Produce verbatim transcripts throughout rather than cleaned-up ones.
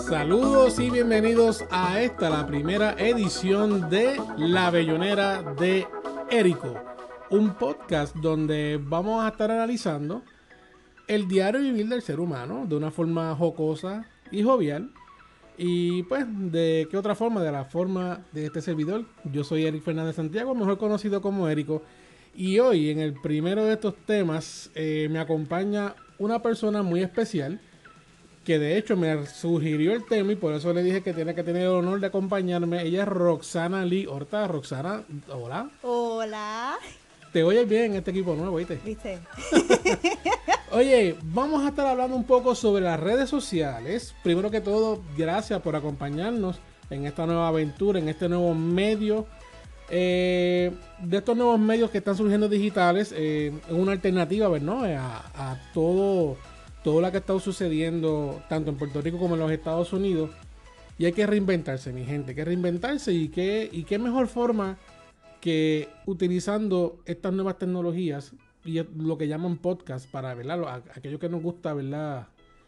Saludos y bienvenidos a esta, la primera edición de La Bellonera de Érico, un podcast donde vamos a estar analizando el diario vivir del ser humano de una forma jocosa y jovial. Y pues, ¿de qué otra forma? De la forma de este servidor. Yo soy Eric Fernández Santiago, mejor conocido como Érico. Y hoy, en el primero de estos temas, eh, me acompaña una persona muy especial, que de hecho me sugirió el tema y por eso le dije que tiene que tener el honor de acompañarme. Ella es Roxana Lee Horta. Roxana, hola. Hola. Te oyes bien en este equipo nuevo, ¿viste? ¿Viste? Oye, vamos a estar hablando un poco sobre las redes sociales. Primero que todo, gracias por acompañarnos en esta nueva aventura, en este nuevo medio. Eh, de estos nuevos medios que están surgiendo digitales, eh, es una alternativa, ¿verdad? A, a todo, todo lo que ha estado sucediendo tanto en Puerto Rico como en los Estados Unidos. Y hay que reinventarse, mi gente, hay que reinventarse. Y qué, y qué mejor forma que utilizando estas nuevas tecnologías y lo que llaman podcast para, ¿verdad? Aquello que nos gusta, ¿verdad?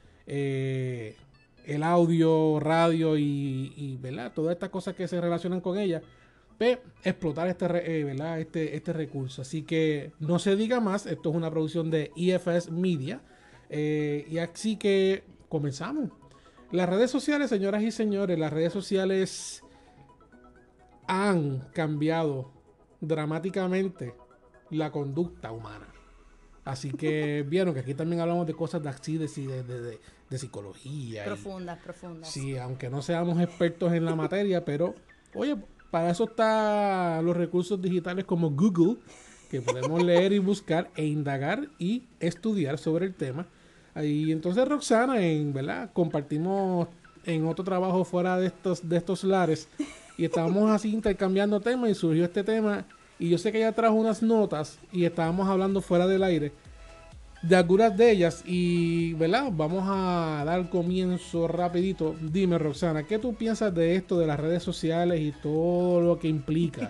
Eh, el audio, radio y, y, ¿verdad? Todas estas cosas que se relacionan con ella, pues, explotar este, eh, ¿verdad? Este, este recurso. Así que no se diga más, esto es una producción de I F S Media, eh, y así que comenzamos. Las redes sociales, señoras y señores, las redes sociales han cambiado dramáticamente la conducta humana. Así que vieron que aquí también hablamos de cosas de así, de, de, de, de psicología. Profundas, y, profundas. Sí, aunque no seamos expertos en la materia, pero oye, para eso están los recursos digitales como Google, que podemos leer y buscar e indagar y estudiar sobre el tema. Y entonces Roxana, en verdad, compartimos en otro trabajo fuera de estos, de estos lares y estábamos así intercambiando temas y surgió este tema. Y yo sé que ella trajo unas notas y estábamos hablando fuera del aire de algunas de ellas y, ¿verdad? Vamos a dar comienzo rapidito. Dime, Roxana, ¿qué tú piensas de esto de las redes sociales y todo lo que implica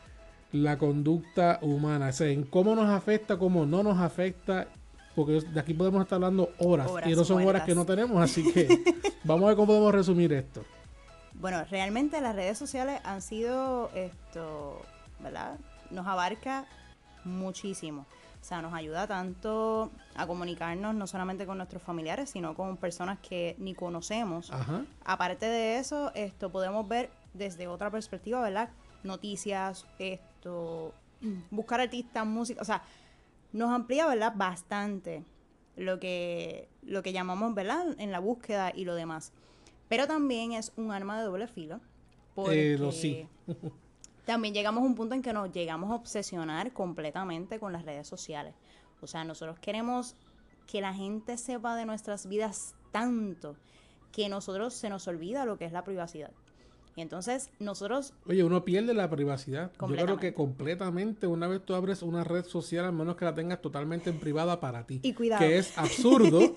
la conducta humana? O sea, en cómo nos afecta, cómo no nos afecta, porque de aquí podemos estar hablando horas, horas y no son muertas. Horas que no tenemos, así que vamos a ver cómo podemos resumir esto. Bueno, realmente las redes sociales han sido esto, ¿verdad? Nos abarca muchísimo. O sea, nos ayuda tanto a comunicarnos no solamente con nuestros familiares, sino con personas que ni conocemos. Ajá. Aparte de eso, esto podemos ver desde otra perspectiva, ¿verdad? Noticias, esto, buscar artistas, música, o sea, nos amplía, ¿verdad? Bastante lo que, lo que llamamos, ¿verdad? En la búsqueda y lo demás. Pero también es un arma de doble filo. Porque... Eh, lo sí. También llegamos a un punto en que nos llegamos a obsesionar completamente con las redes sociales. O sea, nosotros queremos que la gente sepa de nuestras vidas tanto que nosotros se nos olvida lo que es la privacidad. Y entonces nosotros... Oye, uno pierde la privacidad. Yo creo que completamente una vez tú abres una red social, al menos que la tengas totalmente en privada para ti. Y cuidado. Que es absurdo,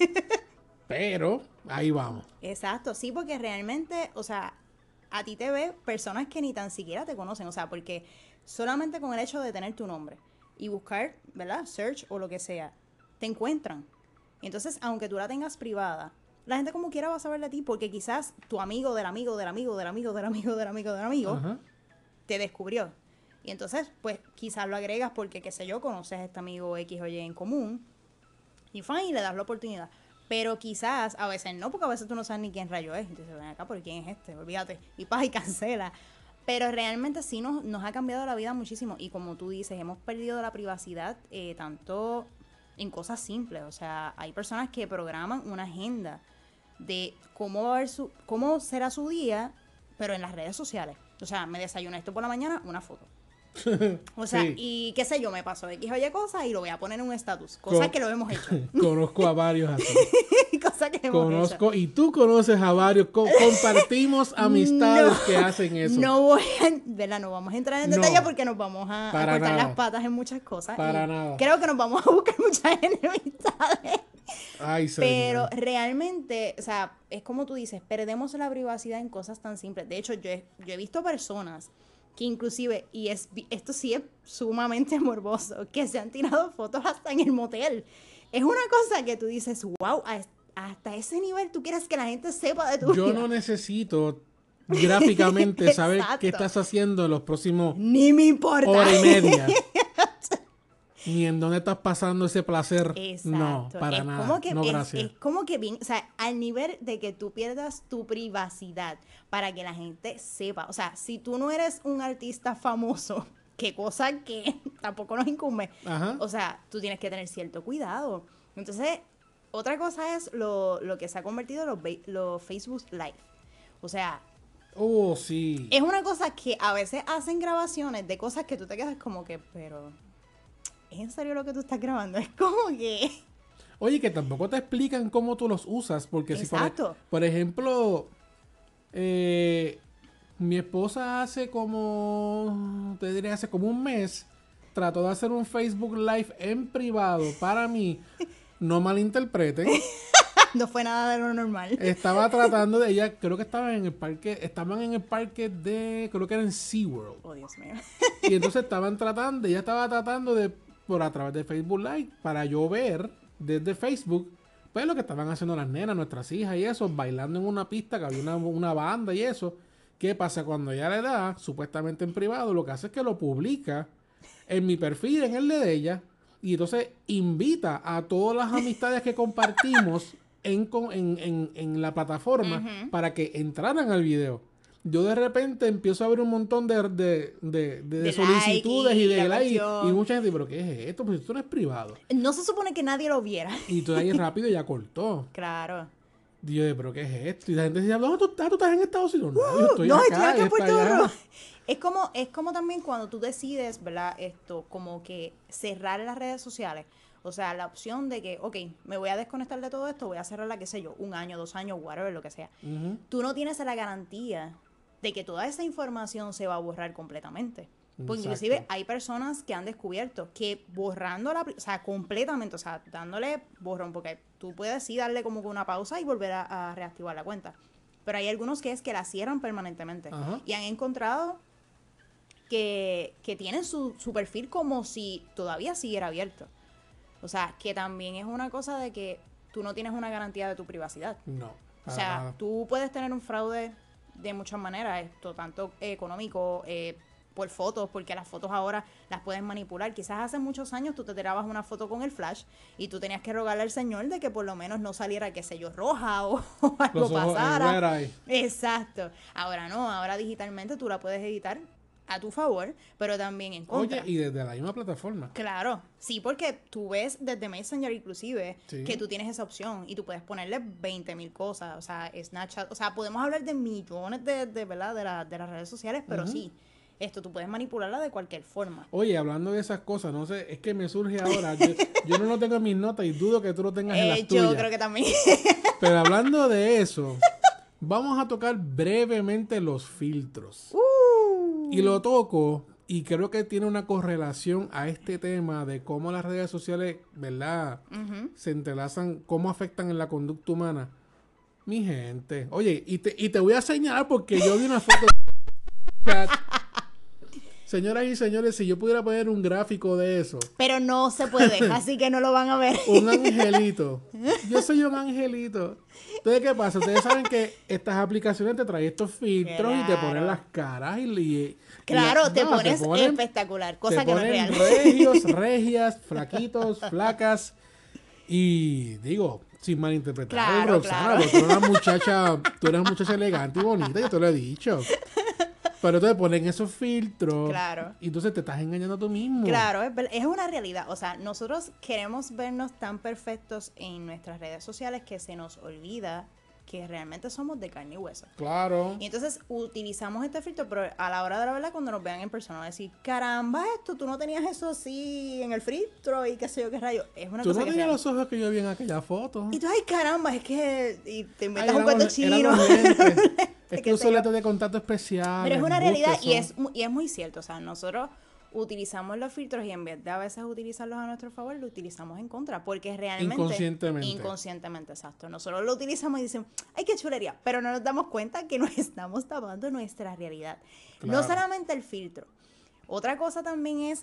pero ahí vamos. Exacto, sí, porque realmente, o sea... a ti te ve personas que ni tan siquiera te conocen, o sea, porque solamente con el hecho de tener tu nombre y buscar, ¿verdad? Search o lo que sea, te encuentran. Entonces, aunque tú la tengas privada, la gente como quiera va a saber de ti, porque quizás tu amigo del amigo del amigo del amigo del amigo del amigo del amigo Ajá. te descubrió. Y entonces, pues, quizás lo agregas porque, qué sé yo, conoces a este amigo X o Y en común y fine, y le das la oportunidad. Pero quizás, a veces no, porque a veces tú no sabes ni quién rayo es. Entonces, ven acá, ¿por quién es este? Olvídate. Y paz y cancela. Pero realmente sí nos, nos ha cambiado la vida muchísimo. Y como tú dices, hemos perdido la privacidad eh, tanto en cosas simples. O sea, hay personas que programan una agenda de cómo va a ver su, cómo será su día, pero en las redes sociales. O sea, me desayuné esto por la mañana, una foto. O sea, sí. Y qué sé yo, me pasó X o Y cosas y lo voy a poner en un estatus. Cosas Con, que lo hemos hecho. Conozco a varios así. Cosas que hemos Conozco, hecho. Y tú conoces a varios. Co compartimos amistades no, que hacen eso. No voy a, ¿verdad? No vamos a entrar en no, detalle porque nos vamos a, a cortar nada. las patas en muchas cosas. Para y nada. Creo que nos vamos a buscar muchas enemistades. Ay, Pero realmente, o sea, es como tú dices, perdemos la privacidad en cosas tan simples. De hecho, yo he, yo he visto personas que inclusive, y es esto sí es sumamente morboso, que se han tirado fotos hasta en el motel. Es una cosa que tú dices, wow, a, hasta ese nivel tú quieres que la gente sepa de tu Yo vida. no necesito gráficamente saber Exacto. qué estás haciendo en los próximos Ni me importa. hora y media. Ni en dónde estás pasando ese placer. Exacto. No, para es nada. Como que, no, es, gracias. es como que bien, o sea, al nivel de que tú pierdas tu privacidad para que la gente sepa. O sea, si tú no eres un artista famoso, qué cosa que tampoco nos incumbe. Ajá. O sea, tú tienes que tener cierto cuidado. Entonces, otra cosa es lo, lo que se ha convertido los, los Facebook Live. O sea, Oh, sí. es una cosa que a veces hacen grabaciones de cosas que tú te quedas como que, pero ¿es en serio lo que tú estás grabando? Es como que... Oye, que tampoco te explican cómo tú los usas, porque si por, Exacto. por ejemplo, eh, mi esposa hace como, te diré, hace como un mes, trató de hacer un Facebook Live en privado para mí, no malinterpreten. No fue nada de lo normal. Estaba tratando de ella, creo que estaban en el parque, estaban en el parque de, creo que era en SeaWorld. Oh, Dios mío. Y entonces estaban tratando, ella estaba tratando de, por a través de Facebook Live, para yo ver desde Facebook, pues lo que estaban haciendo las nenas, nuestras hijas y eso, bailando en una pista que había una, una banda y eso. ¿Qué pasa? Cuando ella le da, supuestamente en privado, lo que hace es que lo publica en mi perfil, en el de ella, y entonces invita a todas las amistades que compartimos en, en, en, en la plataforma uh-huh. para que entraran al video. Yo de repente empiezo a ver un montón de, de, de, de, de solicitudes like y, y de likes y, y mucha gente, pero ¿qué es esto? Pues esto no es privado. No se supone que nadie lo viera. Y todo ahí rápido ya cortó. Claro. Y yo, ¿pero qué es esto? Y la gente decía, ¿dónde tú estás? ¿Tú estás en Estados Unidos? No, uh, yo estoy no, acá, estoy acá en Puerto Rico. Es allá. como, es como también cuando tú decides, ¿verdad? Esto, como que cerrar las redes sociales. O sea, la opción de que, ok, me voy a desconectar de todo esto, voy a cerrarla, qué sé yo, un año, dos años, whatever, lo que sea. Uh-huh. Tú no tienes la garantía de que toda esa información se va a borrar completamente. Porque inclusive hay personas que han descubierto que borrando la, o sea, completamente, o sea, dándole borrón, porque tú puedes sí darle como que una pausa y volver a, a reactivar la cuenta. Pero hay algunos que es que la cierran permanentemente. Uh-huh. Y han encontrado que, que tienen su, su perfil como si todavía siguiera abierto. O sea, que también es una cosa de que tú no tienes una garantía de tu privacidad. No. O sea, nada. Tú puedes tener un fraude de muchas maneras, esto tanto eh, económico, eh, por fotos, porque las fotos ahora las puedes manipular. Quizás hace muchos años tú te tirabas una foto con el flash y tú tenías que rogarle al señor de que por lo menos no saliera, qué sé yo, roja o, o algo Los ojos pasara. Exacto. Ahora no, ahora digitalmente tú la puedes editar a tu favor, pero también en contra. Oye, y desde la misma plataforma. Claro, sí, porque tú ves desde Messenger inclusive sí. que tú tienes esa opción y tú puedes ponerle veinte mil cosas, o sea, Snapchat, o sea, podemos hablar de millones de, de ¿verdad? De, la, de las redes sociales, pero uh-huh. sí, esto tú puedes manipularla de cualquier forma. Oye, hablando de esas cosas, no sé, es que me surge ahora, yo, yo no lo tengo en mis notas y dudo que tú lo tengas eh, en las tuyas. Yo creo que también. Pero hablando de eso, vamos a tocar brevemente los filtros. Uh. Y lo toco... Y creo que tiene una correlación a este tema de cómo las redes sociales, ¿verdad? Uh-huh. Se entrelazan, cómo afectan en la conducta humana. Mi gente. Oye, y te, y te voy a señalar porque yo vi una foto. Señoras y señores, si yo pudiera poner un gráfico de eso. Pero no se puede, así que no lo van a ver. Un angelito. Yo soy un angelito. Entonces, ¿qué pasa? Ustedes saben que estas aplicaciones te traen estos filtros claro. y te ponen las caras y... y claro, y, te no, pones te ponen, espectacular, cosa te que no es real. regios, regias, flaquitos, flacas y digo, sin malinterpretar, claro, Roxana, claro. tú eres una muchacha, tú eres una muchacha elegante y bonita, yo te lo he dicho. Pero te ponen esos filtros claro. y entonces te estás engañando tú mismo. Claro, es, es una realidad. O sea, nosotros queremos vernos tan perfectos en nuestras redes sociales que se nos olvida que realmente somos de carne y hueso. Claro. Y entonces utilizamos este filtro, pero a la hora de la verdad, cuando nos vean en persona, van a decir, caramba, esto, tú no tenías eso así en el filtro y qué sé yo qué rayo. Es una tú cosa no que tenías los ojos que yo vi en aquella foto. Y tú, ay, caramba, es que... Y te inventas ay, un cuento los, chino. Es que uso lentes de contacto especial. Pero es una realidad y es, y es muy cierto. O sea, nosotros utilizamos los filtros y en vez de a veces utilizarlos a nuestro favor, lo utilizamos en contra. Porque realmente... Inconscientemente. Inconscientemente, exacto. Nosotros lo utilizamos y decimos, ay, qué chulería. Pero no nos damos cuenta que nos estamos tapando nuestra realidad. Claro. No solamente el filtro. Otra cosa también es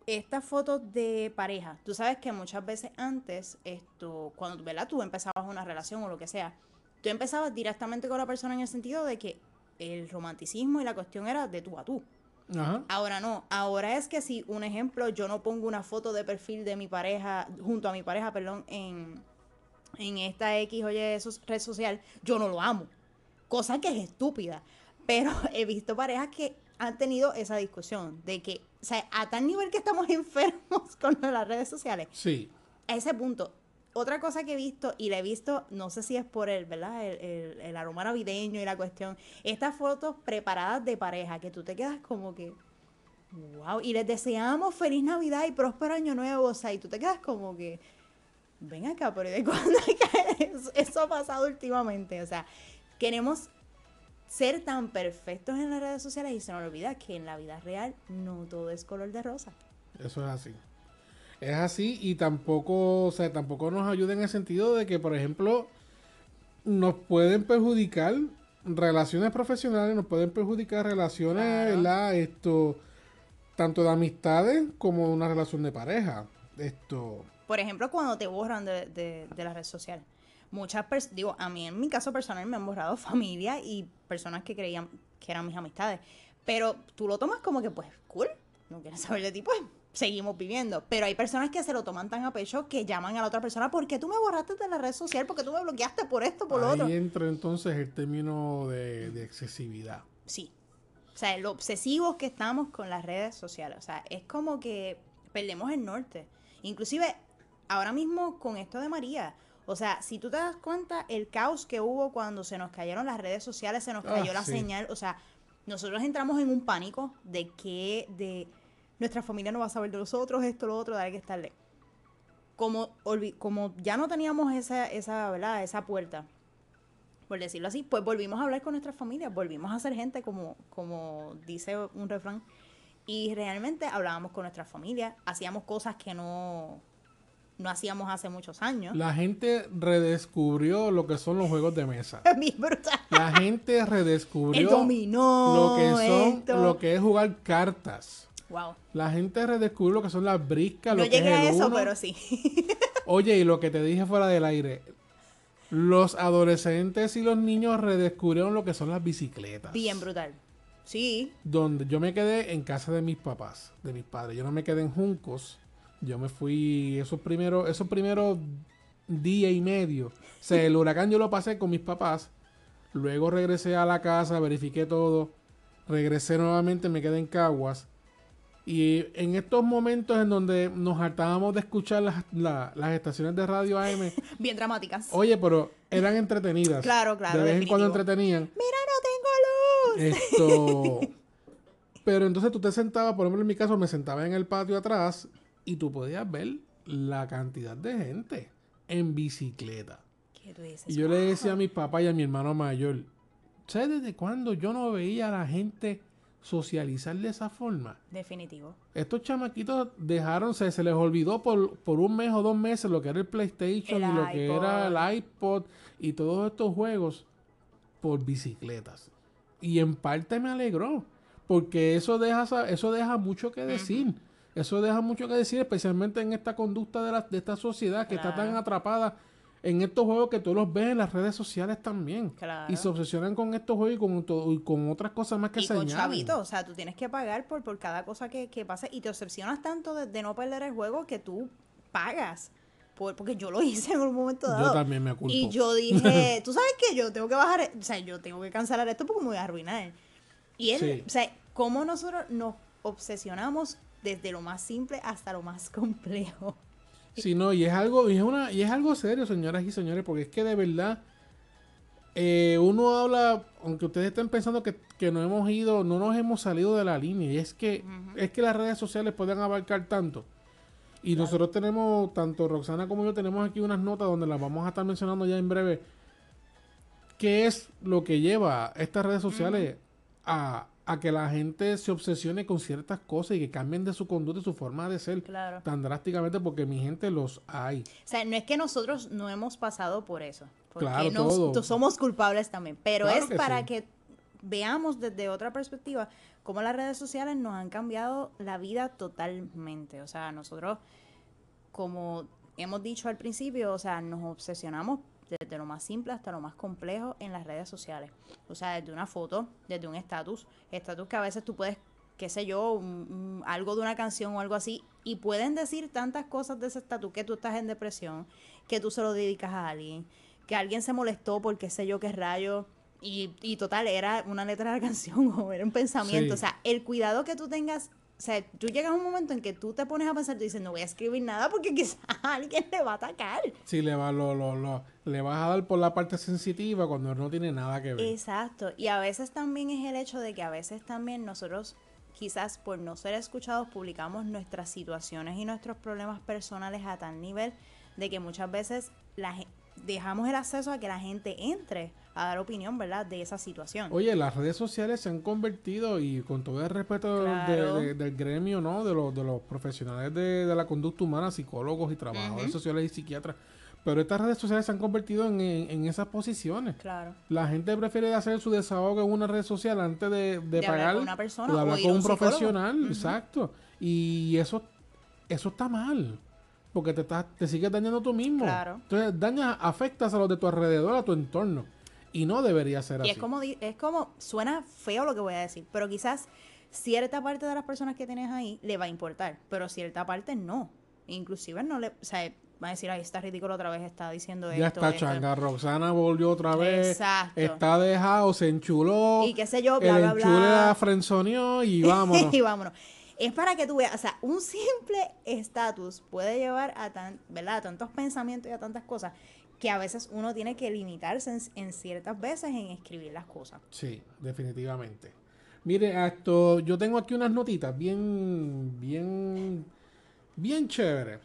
estas fotos de pareja, tú sabes que muchas veces antes, esto, cuando, ¿verdad? Tú empezabas una relación o lo que sea, tú empezabas directamente con la persona en el sentido de que el romanticismo y la cuestión era de tú a tú. Ajá. Ahora no, ahora es que si, un ejemplo, yo no pongo una foto de perfil de mi pareja, junto a mi pareja, perdón, en, en esta X o Y red social, yo no lo amo. Cosa que es estúpida. Pero he visto parejas que han tenido esa discusión de que, o sea, a tal nivel que estamos enfermos con las redes sociales. Sí. A ese punto. Otra cosa que he visto, y la he visto, no sé si es por el, ¿verdad? El, el, el aroma navideño y la cuestión. Estas fotos preparadas de pareja, que tú te quedas como que, wow, y les deseamos feliz Navidad y próspero año nuevo, o sea, y tú te quedas como que, ven acá, pero ¿de cuándo es que eso, eso ha pasado últimamente? O sea, queremos ser tan perfectos en las redes sociales y se nos olvida que en la vida real no todo es color de rosa. Eso es así. Es así y tampoco, o sea, tampoco nos ayuda en el sentido de que, por ejemplo, nos pueden perjudicar relaciones profesionales, nos pueden perjudicar relaciones, Claro. ¿verdad? Esto, tanto de amistades como una relación de pareja. Esto, Por ejemplo, cuando te borran de, de, de la red social. Muchas personas, digo, a mí en mi caso personal me han borrado familia y personas que creían que eran mis amistades. Pero tú lo tomas como que, pues, cool, no quieres saber de ti, pues, seguimos viviendo. Pero hay personas que se lo toman tan a pecho que llaman a la otra persona, ¿por qué tú me borraste de la red social? ¿Por qué tú me bloqueaste por esto, por lo ahí otro? entra entonces el término de, de excesividad. Sí. O sea, lo obsesivos que estamos con las redes sociales. O sea, es como que perdemos el norte. Inclusive, ahora mismo con esto de María. O sea, si tú te das cuenta, el caos que hubo cuando se nos cayeron las redes sociales, se nos cayó Ah, la sí. señal. O sea, nosotros entramos en un pánico de que de nuestra familia no va a saber de nosotros, esto, lo otro, de hay que estarle. Como, olvi- como ya no teníamos esa, esa, ¿verdad? Esa puerta, por decirlo así, pues volvimos a hablar con nuestras familias, volvimos a ser gente como, como dice un refrán, y realmente hablábamos con nuestras familias, hacíamos cosas que no, no hacíamos hace muchos años. La gente redescubrió lo que son los juegos de mesa. Bien brutal. La gente El redescubrió dominó, lo que son, esto. lo que es jugar cartas. Wow. La gente redescubrió lo que son las briscas, No lo que es llegué a el eso, uno. pero sí. Oye, y lo que te dije fuera del aire, los adolescentes y los niños redescubrieron lo que son las bicicletas. Bien brutal. Sí. Donde yo me quedé en casa de mis papás, de mis padres. Yo no me quedé en Juncos. Yo me fui esos primeros, esos primeros día y medio. O sea, el huracán yo lo pasé con mis papás. Luego regresé a la casa, verifiqué todo. Regresé nuevamente, me quedé en Caguas. Y en estos momentos en donde nos hartábamos de escuchar las, la- las estaciones de radio A M, Bien dramáticas. oye, pero eran entretenidas. Claro, claro, De vez en cuando definitivo. entretenían. Mira, no tengo luz. Esto. Pero entonces tú te sentabas, por ejemplo en mi caso, me sentaba en el patio atrás y tú podías ver la cantidad de gente en bicicleta. ¿Qué tú dices? Y yo le decía a Wow. mi papá y a mi hermano mayor, ¿sabes desde cuándo yo no veía a la gente socializar de esa forma? Definitivo. Estos chamaquitos dejaron, se, se les olvidó por, por un mes o dos meses lo que era el PlayStation El y lo que era iPod. el iPod y todos estos juegos por bicicletas. Y en parte me alegró, porque eso deja, sa- eso deja mucho que decir. Eso deja mucho que decir, especialmente en esta conducta de, la, de esta sociedad que está tan Claro. atrapada en estos juegos que tú los ves en las redes sociales también. Claro. Y se obsesionan con estos juegos y con, todo, y con otras cosas más que Y con señalan. chavitos, o sea, tú tienes que pagar por, por cada cosa que, que pase y te obsesionas tanto de, de no perder el juego que tú pagas. Por, porque yo lo hice en un momento dado. Yo también me culpo. Y yo dije, tú sabes que yo tengo que bajar, o sea, yo tengo que cancelar esto porque me voy a arruinar. Y él, Sí. o sea, cómo nosotros nos obsesionamos desde lo más simple hasta lo más complejo. Sí, no, y es algo, y es una, y es algo serio, señoras y señores, porque es que de verdad eh, uno habla, aunque ustedes estén pensando que, que no hemos ido, no nos hemos salido de la línea, y es que, Ujú. es que las redes sociales pueden abarcar tanto. Y nosotros tenemos, tanto Roxana como yo, tenemos aquí unas notas donde las vamos a estar mencionando ya en breve. ¿Qué es lo que lleva a estas redes sociales a, a que la gente se obsesione con ciertas cosas y que cambien de su conducta y su forma de ser Claro. tan drásticamente? Porque mi gente los hay. O sea, no es que nosotros no hemos pasado por eso. Porque Claro, nos- todo. to- somos culpables también. Pero Claro es que para sí. que veamos desde otra perspectiva cómo las redes sociales nos han cambiado la vida totalmente. O sea, nosotros, como hemos dicho al principio, o sea, nos obsesionamos desde lo más simple hasta lo más complejo en las redes sociales. O sea, desde una foto, desde un estatus, estatus que a veces tú puedes, qué sé yo, un, un, algo de una canción o algo así, y pueden decir tantas cosas de ese estatus, que tú estás en depresión, que tú se lo dedicas a alguien, que alguien se molestó por qué sé yo qué rayo, y, y total, era una letra de la canción o era un pensamiento. Sí. O sea, el cuidado que tú tengas. O sea, tú llegas a un momento en que tú te pones a pensar, tú dices, no voy a escribir nada porque quizás a alguien le va a atacar. Sí, le, va, lo, lo, lo, le vas a dar por la parte sensitiva cuando no tiene nada que ver. Exacto. Y a veces también es el hecho de que a veces también nosotros, quizás por no ser escuchados, publicamos nuestras situaciones y nuestros problemas personales a tal nivel de que muchas veces la gente, dejamos el acceso a que la gente entre a dar opinión, ¿verdad?, de esa situación. Oye, las redes sociales se han convertido, y con todo el respeto claro. de, de, del gremio, ¿no?, de los, de los profesionales de, de la conducta humana, psicólogos y trabajadores uh-huh. sociales y psiquiatras, pero estas redes sociales se han convertido en, en, en esas posiciones. Claro. La gente prefiere hacer su desahogo en una red social antes de, de, de pagar, hablar con una persona de hablar o con un, un profesional, uh-huh. exacto. Y eso, eso está mal. Porque te estás, te sigues dañando tú mismo. Claro. Entonces dañas, afectas a los de tu alrededor, a tu entorno. Y no debería ser y así. Y es como, es como, suena feo lo que voy a decir, pero quizás cierta parte de las personas que tienes ahí le va a importar, pero cierta parte no. Inclusive no le, o sea, va a decir, ay, está ridículo otra vez, está diciendo ya esto. Ya está esto. changa, Roxana volvió otra vez. Exacto. Está dejado, se enchuló. Y qué sé yo, bla, el bla, bla. enchule la frenzoneó y vámonos. y vámonos. Es para que tú veas, o sea, un simple estatus puede llevar a, tan, ¿verdad?, a tantos pensamientos y a tantas cosas que a veces uno tiene que limitarse en, en ciertas veces en escribir las cosas. Sí, definitivamente. Mire, esto, yo tengo aquí unas notitas bien, bien, bien chéveres.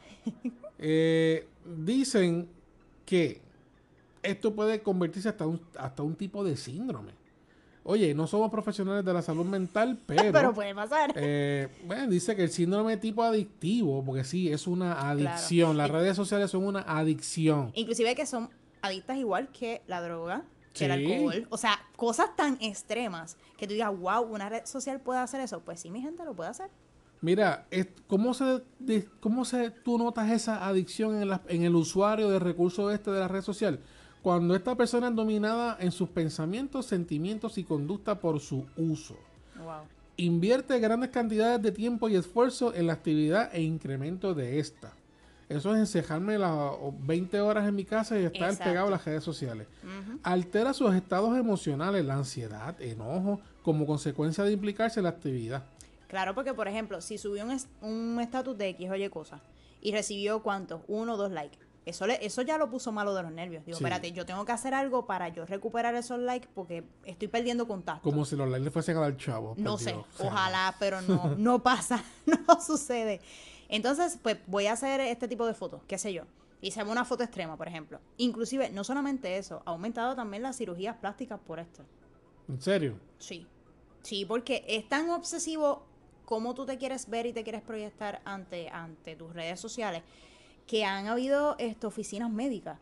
eh, dicen que esto puede convertirse hasta un, hasta un tipo de síndrome. Oye, no somos profesionales de la salud mental, pero... pero puede pasar. Eh, bueno, dice que el síndrome tipo adictivo, porque sí, es una adicción. Claro. Las redes sociales son una adicción. Inclusive que son adictas igual que la droga, que sí. el alcohol. O sea, cosas tan extremas que tú digas, wow, una red social puede hacer eso. Pues sí, mi gente, lo puede hacer. Mira, ¿cómo se, de, cómo se tú notas esa adicción en, la, en el usuario del recurso este de la red social? Cuando esta persona es dominada en sus pensamientos, sentimientos y conducta por su uso. Wow. Invierte grandes cantidades de tiempo y esfuerzo en la actividad e incremento de esta. Eso es encejarme las veinte horas en mi casa y estar Exacto. pegado a las redes sociales. Uh-huh. Altera sus estados emocionales, la ansiedad, enojo, como consecuencia de implicarse en la actividad. Claro, porque por ejemplo, si subió un estatus de X o Y cosa y recibió ¿cuántos? Uno o dos likes. Eso, le, eso ya lo puso malo de los nervios. Digo, sí. espérate, yo tengo que hacer algo para yo recuperar esos likes porque estoy perdiendo contacto. Como si los likes le fuesen a dar chavo. No perdido. sé, ojalá, pero no, no pasa, no sucede. Entonces, pues voy a hacer este tipo de fotos, qué sé yo. Hice una foto extrema, por ejemplo. Inclusive, no solamente eso, ha aumentado también las cirugías plásticas por esto. ¿En serio? Sí. Sí, porque es tan obsesivo como tú te quieres ver y te quieres proyectar ante, ante tus redes sociales, que han habido esto, oficinas médicas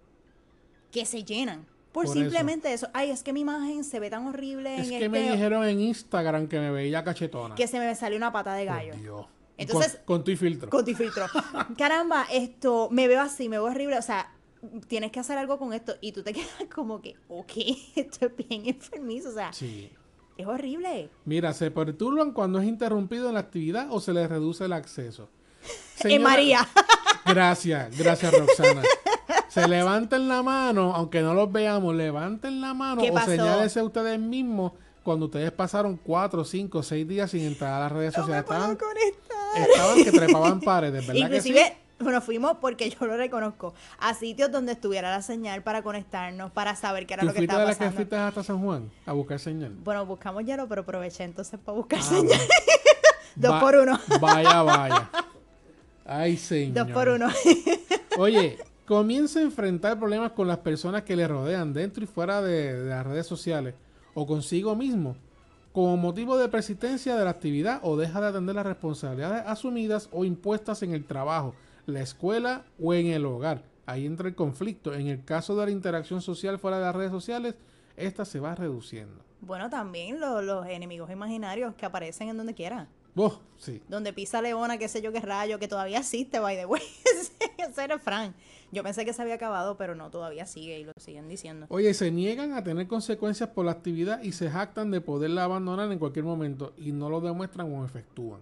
que se llenan por, por simplemente eso. eso. Ay, es que mi imagen se ve tan horrible. Es en que este... me dijeron en Instagram que me veía cachetona. Que se me salió una pata de gallo. Oh, Dios. Entonces, con, con tu filtro. Con tu filtro. Caramba, esto, me veo así, me veo horrible. O sea, tienes que hacer algo con esto. Y tú te quedas como que, ok, esto es bien enfermizo. O sea, sí. Es horrible. Mira, se perturban cuando es interrumpido en la actividad o se les reduce el acceso. Señora, en María. Gracias, gracias Roxana. Se levanten la mano, aunque no los veamos, levanten la mano o señálense a ustedes mismos cuando ustedes pasaron cuatro, cinco, seis días sin entrar a las redes no sociales. Me puedo estaban, conectar. estaban que trepaban paredes, ¿verdad? Inclusive, que sí? Bueno, fuimos, porque yo lo reconozco, a sitios donde estuviera la señal para conectarnos, para saber qué era lo que estaba pasando. ¿Tú fuiste de las que fuiste hasta San Juan a buscar señal? Bueno, buscamos hielo, pero aproveché entonces para buscar ah, señal. Dos Va, por uno. Vaya, vaya. Ay, señor. Dos por uno. Oye, comienza a enfrentar problemas con las personas que le rodean dentro y fuera de, de las redes sociales o consigo mismo como motivo de persistencia de la actividad o deja de atender las responsabilidades asumidas o impuestas en el trabajo, la escuela o en el hogar. Ahí entra el conflicto. En el caso de la interacción social fuera de las redes sociales, esta se va reduciendo. Bueno, también lo- los enemigos imaginarios que aparecen en donde quiera. Oh, sí. Donde pisa leona, qué sé yo qué rayo, que todavía existe, by the way. Ese era Frank. Yo pensé que se había acabado, pero no, todavía sigue y lo siguen diciendo. Oye, se niegan a tener consecuencias por la actividad y se jactan de poderla abandonar en cualquier momento y no lo demuestran o efectúan.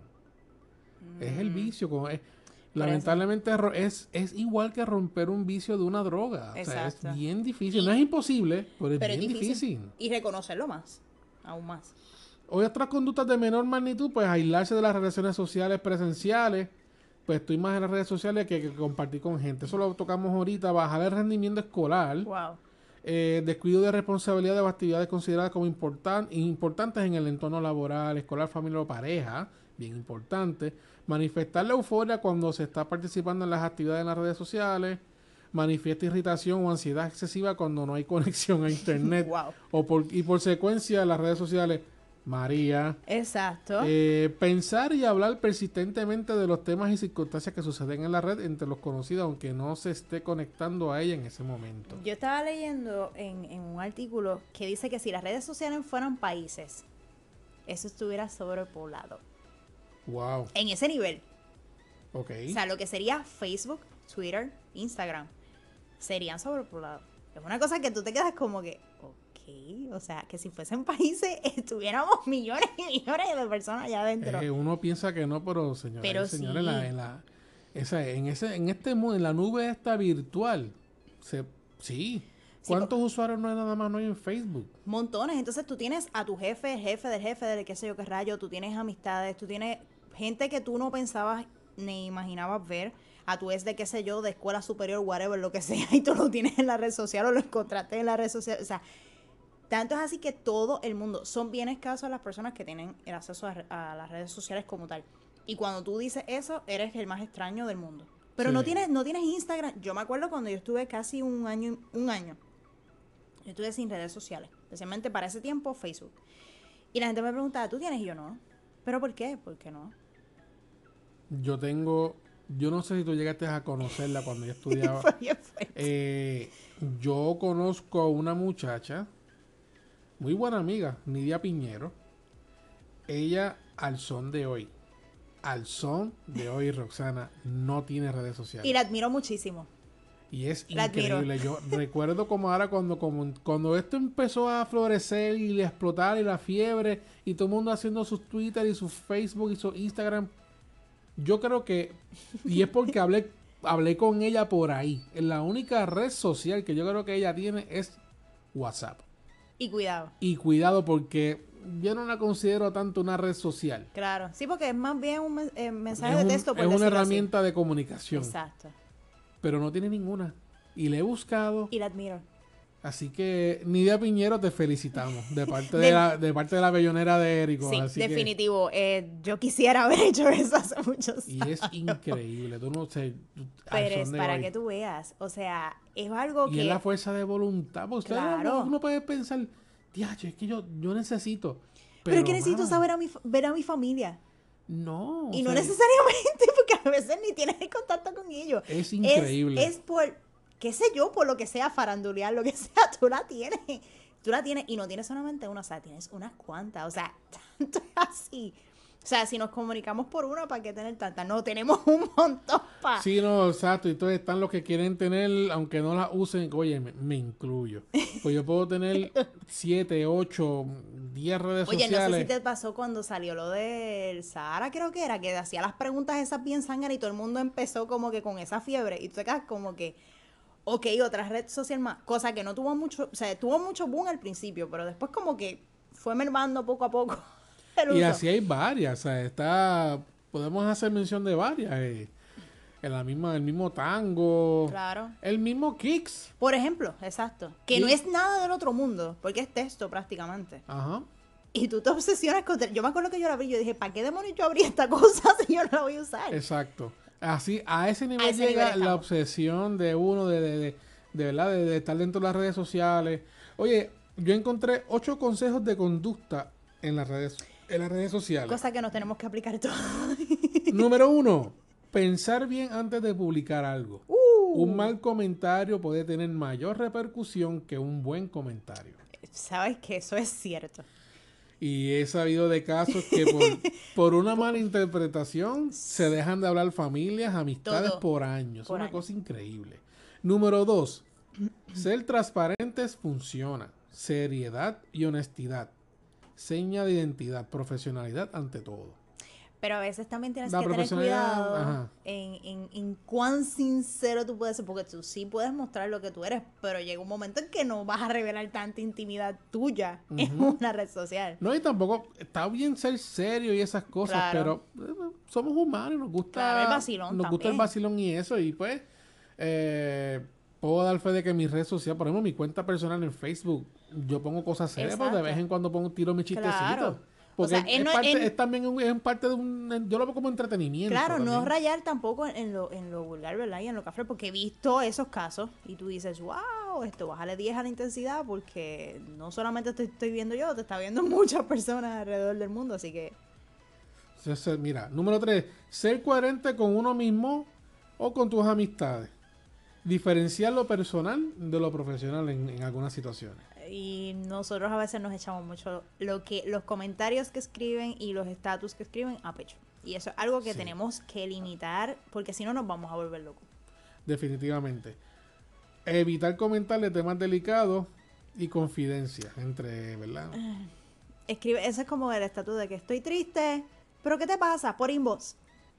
Mm. Es el vicio. Como es, lamentablemente ro- es, es igual que romper un vicio de una droga. Exacto. O sea, es bien difícil. Y- no es imposible, pero es Pero es bien difícil. difícil. Y reconocerlo más, aún más. Hoy otras conductas de menor magnitud, pues aislarse de las relaciones sociales presenciales. Pues estoy más en las redes sociales que, que compartir con gente. Eso lo tocamos ahorita. Bajar el rendimiento escolar. Wow. Eh, descuido de responsabilidades o actividades consideradas como importan, importantes en el entorno laboral, escolar, familiar o pareja. Bien importante. Manifestar la euforia cuando se está participando en las actividades en las redes sociales. Manifiesta irritación o ansiedad excesiva cuando no hay conexión a internet. Wow. O por, y por secuencia las redes sociales. María. Exacto. Eh, pensar y hablar persistentemente de los temas y circunstancias que suceden en la red entre los conocidos, aunque no se esté conectando a ella en ese momento. Yo estaba leyendo en, en un artículo que dice que si las redes sociales fueran países, eso estuviera sobrepoblado. Wow. En ese nivel. Ok. O sea, lo que sería Facebook, Twitter, Instagram, serían sobrepoblados. Es una cosa que tú te quedas como que, ok, o sea, que si fuesen países estuviéramos millones y millones de personas allá adentro. Eh, uno piensa que no, pero señores, Pero señores, sí. en la, en la, esa, en ese, en este mundo, en la nube esta virtual, se, sí. ¿Cuántos Sí, usuarios no hay nada más no hay en Facebook? Montones. Entonces tú tienes a tu jefe, el jefe del jefe del qué sé yo qué rayo, tú tienes amistades, tú tienes gente que tú no pensabas ni imaginabas ver, a tu ex de qué sé yo, de escuela superior, whatever, lo que sea, y tú lo tienes en la red social o lo encontraste en la red social. O sea, tanto es así que todo el mundo, son bien escasos las personas que tienen el acceso a, a las redes sociales como tal. Y cuando tú dices eso, eres el más extraño del mundo. Pero Sí. no tienes, no tienes Instagram. Yo me acuerdo cuando yo estuve casi un año, un año, yo estuve sin redes sociales, especialmente para ese tiempo Facebook. Y la gente me preguntaba, ¿tú tienes? Y yo no. ¿Pero por qué? ¿Por qué no? Yo tengo, yo no sé si tú llegaste a conocerla cuando yo estudiaba. Fue bien fuerte. Eh, yo conozco a una muchacha, muy buena amiga, Nidia Piñero. Ella, al son de hoy, al son de hoy, Roxana, no tiene redes sociales. Y la admiro muchísimo. Y es la admiro. increíble. Yo recuerdo como ahora cuando, como, cuando esto empezó a florecer y a explotar y la fiebre y todo el mundo haciendo sus Twitter y su Facebook y su Instagram. Yo creo que, y es porque hablé, hablé con ella por ahí. La única red social que yo creo que ella tiene es WhatsApp. Y cuidado. Y cuidado porque yo no la considero tanto una red social. Claro. Sí, porque es más bien un men- eh, mensaje Es, de un- texto. Por es una decirlo así. herramienta de comunicación. Exacto. Pero no tiene ninguna. Y le he buscado. Y la admiro. Así que, Nidia Piñero, te felicitamos. De parte de, De- la, de parte de la bellonera de Érico. Sí, así que- definitivo. Eh, yo quisiera haber hecho eso hace muchos y años. es increíble. Tú no sé. tú- al Pero es son de para hoy. que tú veas. O sea, es algo Y que... es la fuerza de voluntad. Porque usted Claro. no- uno puede pensar, diacho, es que yo, yo necesito. Pero, es que necesito mano, saber a mi, fa- ver a mi familia. No. Y o no sea, necesariamente, porque a veces ni tienes el contacto con ellos. Es increíble. Es, es por, qué sé yo, por lo que sea, farandulear, lo que sea, tú la tienes. Tú la tienes, y no tienes solamente una, o sea, tienes unas cuantas. O sea, tanto es así. O sea, si nos comunicamos por una, ¿para qué tener tantas? No, tenemos un montón para... Sí, no, exacto. Y entonces están los que quieren tener, aunque no la usen, oye, me, me incluyo. Pues yo puedo tener siete, ocho, diez redes Oye, sociales. no sé si te pasó cuando salió lo del Sahara, creo que era, que hacía las preguntas esas bien sangras y todo el mundo empezó como que con esa fiebre. Y tú te quedas como que, ok, otra red social más. Cosa que no tuvo mucho, o sea, tuvo mucho boom al principio, pero después como que fue mermando poco a poco el Y uso. así hay varias, o sea, está, podemos hacer mención de varias, eh, en la misma, el mismo tango, Claro. el mismo Kicks, Por ejemplo, exacto. Que Sí. no es nada del otro mundo, porque es texto prácticamente. ajá, Y tú te obsesionas con... Yo me acuerdo que yo la abrí y yo dije, ¿para qué demonios yo abrí esta cosa si yo no la voy a usar? exacto, así, a ese nivel ese llega nivel la estamos. obsesión de uno de, de, de, de verdad, de, de estar dentro de las redes sociales. Oye, yo encontré ocho consejos de conducta en las redes, en las redes sociales. Cosa que nos tenemos que aplicar todos. Número uno, pensar bien antes de publicar algo. Uh. Un mal comentario puede tener mayor repercusión que un buen comentario. sabes que eso es cierto. Y he sabido de casos que por, por una mala interpretación se dejan de hablar familias, amistades Todo. por años. Por es una años. cosa increíble. Número dos, ser transparentes funciona. Seriedad y honestidad. Seña de identidad, profesionalidad ante todo. Pero a veces también tienes La que tener profesionalidad, cuidado ajá. en, en, en cuán sincero tú puedes ser, porque tú sí puedes mostrar lo que tú eres, pero llega un momento en que no vas a revelar tanta intimidad tuya en Ujú. una red social. No, y tampoco está bien ser serio y esas cosas, Claro. pero eh, somos humanos, nos gusta, Claro, el vacilón nos gusta el también. vacilón y eso, y pues eh, puedo dar fe de que mi red social, por ejemplo, mi cuenta personal en Facebook, yo pongo cosas serias, pero de Exacto. vez en cuando pongo tiro mis chistecitos. Claro. Porque O sea, es, él no- parte, él- es también un, es parte de un, yo lo veo como entretenimiento. Claro, no también. rayar tampoco en lo, en lo vulgar, ¿verdad? Y en lo café, porque he visto esos casos y tú dices, wow, esto, bájale diez a la intensidad porque no solamente te estoy viendo yo, te está viendo muchas personas alrededor del mundo, así que Entonces, mira, número tres, ser coherente con uno mismo o con tus amistades. Diferenciar lo personal de lo profesional en, en algunas situaciones. y nosotros a veces nos echamos mucho lo que los comentarios que escriben y los estatus que escriben a pecho. Y eso es algo que Sí. tenemos que limitar porque si no nos vamos a volver locos. Definitivamente. Evitar comentar de temas delicados y confidencias entre, ¿verdad? Escribe, eso es como el estatus de que estoy triste, pero ¿qué te pasa? Por inbox.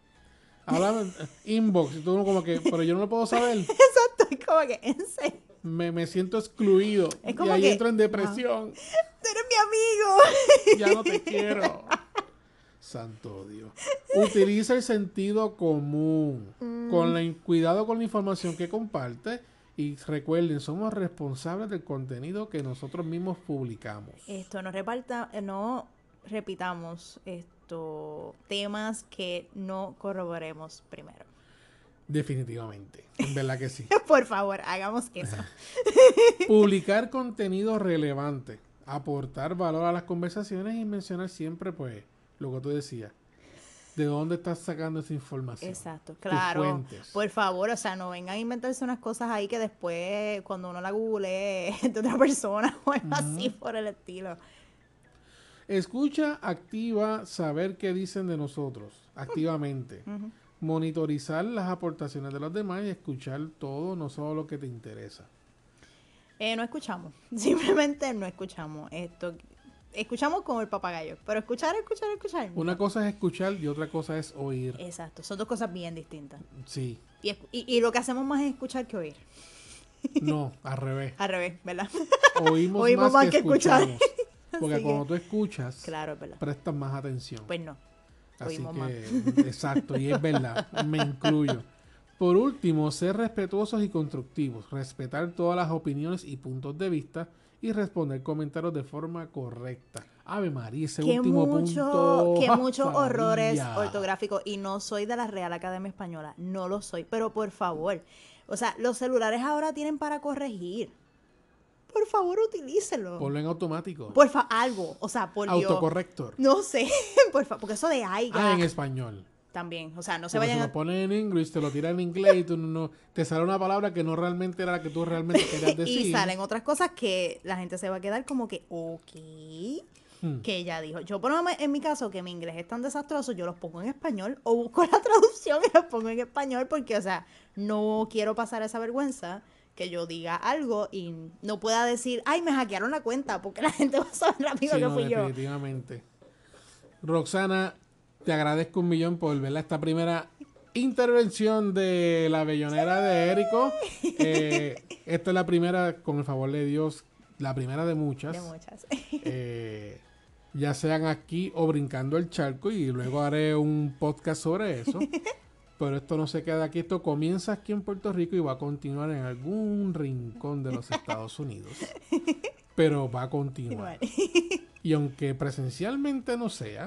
Hablar inbox y todo como que, pero yo no lo puedo saber. Exacto, es como que en serio, Me, me siento excluido. Es Y como ahí que, entro en depresión. tú eres mi amigo. Ya no te quiero. Santo Dios. Utiliza el sentido común. Mm. Con la, cuidado con la información que comparte. Y recuerden, somos responsables del contenido que nosotros mismos publicamos. Esto, no reparta, eh, no repitamos esto temas que no corroboremos primero. Definitivamente. En verdad que sí. Por favor, hagamos eso. Publicar contenido relevante. Aportar valor a las conversaciones y mencionar siempre, pues, lo que tú decías. ¿De dónde estás sacando esa información? Exacto, Tus claro. fuentes. Por favor, o sea, no vengan a inventarse unas cosas ahí que después, cuando uno la google es de otra persona o algo así por el estilo. Escucha, activa, saber qué dicen de nosotros, activamente. Ujú. Monitorizar las aportaciones de los demás y escuchar todo, no solo lo que te interesa. Eh, no escuchamos, simplemente no escuchamos esto. Escuchamos como el papagayo, pero escuchar, escuchar, escuchar. Una no. cosa es escuchar y otra cosa es oír. Exacto, son dos cosas bien distintas. Sí, Y, escu- y, y lo que hacemos más es escuchar que oír. no, al revés. Al revés, ¿verdad? Oímos, Oímos más, más que, que escuchar. escuchamos. Porque Así cuando que- tú escuchas, Claro, es verdad. prestas más atención. Pues no, Así oímos que, más. exacto, y es verdad, me incluyo. Por último, ser respetuosos y constructivos, respetar todas las opiniones y puntos de vista y responder comentarios de forma correcta. Ave María, ese Que último mucho, punto. que ¡ja! muchos horrores Maravilla. ortográficos y no soy de la Real Academia Española, no lo soy, pero por favor, o sea, los celulares ahora tienen para corregir. Por favor, utilícelo. Ponlo en automático. Por favor, algo, o sea, por Dios. Autocorrector. No sé, por favor, porque eso de aiga Ah, en español. también, o sea, no se Porque vayan si a... lo pones en inglés, te lo tira en inglés y tú no, no- te sale una palabra que no realmente era la que tú realmente querías decir. Y salen otras cosas que la gente se va a quedar como que, ok, Hmm. que ella dijo. Yo, por lo menos, en mi caso, que mi inglés es tan desastroso, yo los pongo en español o busco la traducción y los pongo en español porque, o sea, no quiero pasar esa vergüenza que yo diga algo y no pueda decir, ay, me hackearon la cuenta, porque la gente va a saber rápido Sí, que no, fui yo. definitivamente. Roxana, te agradezco un millón por verla esta primera intervención de la bellonera de Érico. Eh, esta es la primera, con el favor de Dios, la primera de muchas. De muchas. Eh, ya sean aquí o brincando el charco y luego haré un podcast sobre eso. Pero esto no se queda aquí, esto comienza aquí en Puerto Rico y va a continuar en algún rincón de los Estados Unidos. Pero va a continuar. Y aunque presencialmente no sea,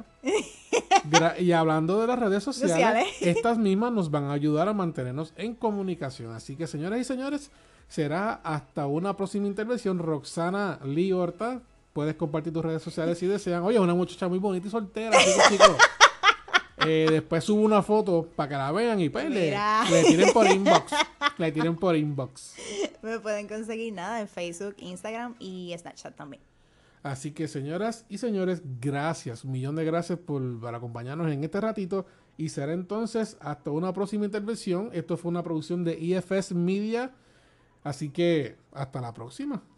gra- y hablando de las redes sociales, Sociales. estas mismas nos van a ayudar a mantenernos en comunicación. Así que, señoras y señores, será hasta una próxima intervención. Roxana Lee Horta, puedes compartir tus redes sociales si desean. Oye, es una muchacha muy bonita y soltera, chicos, chicos. Eh, después subo una foto para que la vean y pues le, Mira. le tiren por inbox. Le tiren por inbox. Me pueden conseguir nada en Facebook, Instagram y Snapchat también. Así que señoras y señores, gracias, un millón de gracias por, por acompañarnos en este ratito y será entonces hasta una próxima intervención. Esto fue una producción de E F S Media, así que hasta la próxima.